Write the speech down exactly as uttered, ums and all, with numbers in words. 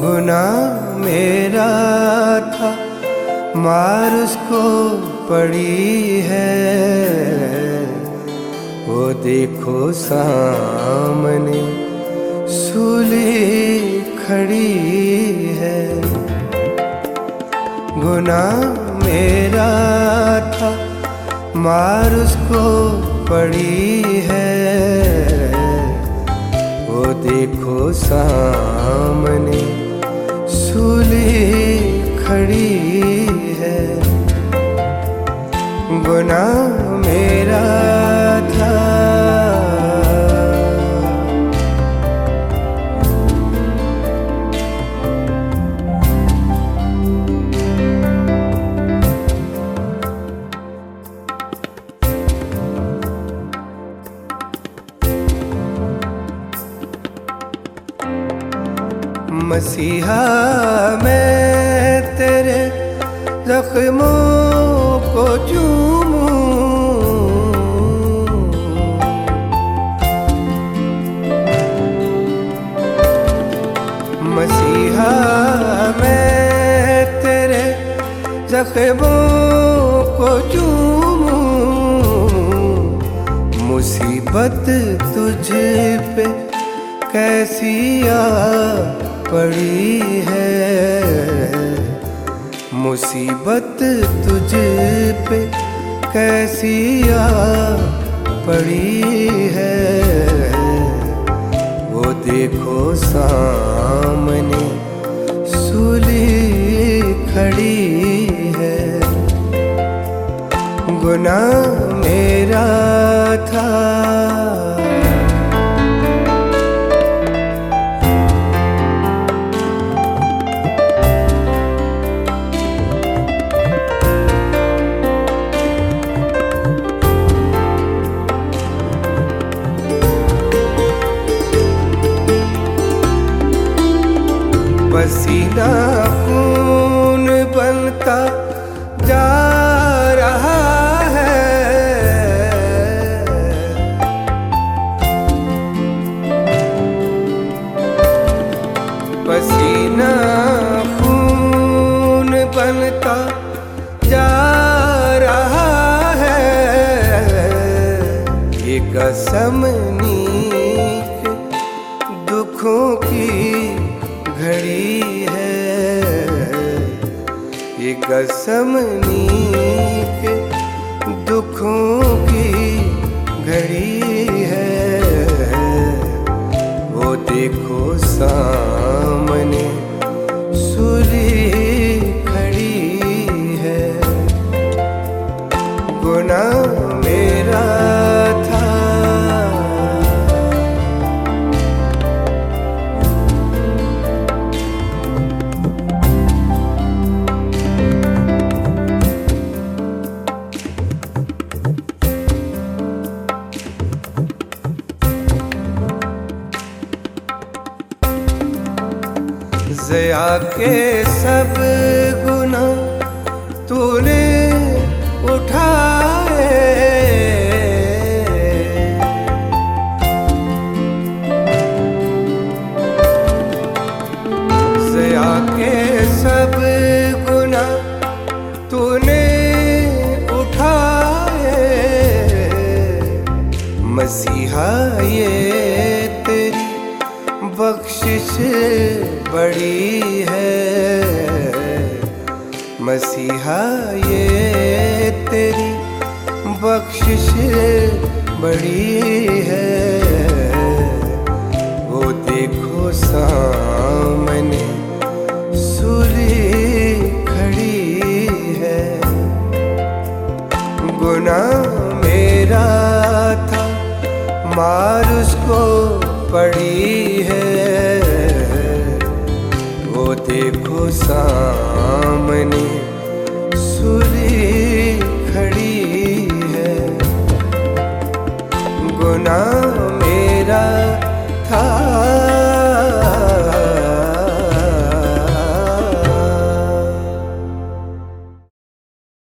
गुनाह मेरा था, मार उसको पड़ी है। वो देखो सामने सूली खड़ी है। गुनाह मेरा था, मार उसको पड़ी है। वो देखो सामने सूली खड़ी है। गुनाह मेरा था। मसीहा मैं तेरे जख्मों को चूमूं, मसीहा मैं तेरे जख्मों को चूमूं। मुसीबत तुझ पे कैसी आ पड़ी है। मुसीबत तुझ पे कैसी आ पड़ी है। वो देखो सामने सूली खड़ी है। गुनाह मेरा था। पसीना खून बनता जा रहा है। पसीना खून बनता जा रहा है। ये कसम नीक दुखों की घड़ी है। ये गसमनी के दुखों की घड़ी है। वो देखो सामने सूली खड़ी है। गुनाह मेरा था। ज़िया के सब गुनाह तूने उठाए। ज़िया के सब गुनाह तूने उठाए। मसीहा ये तेरी बख्शिश बड़ी है। मसीहा ये तेरी बख्शिश बड़ी है। वो देखो सामने सूली खड़ी है। गुनाह मेरा था, मार उसको पड़ी है। वो देखो सामने सूली खड़ी है। गुनाह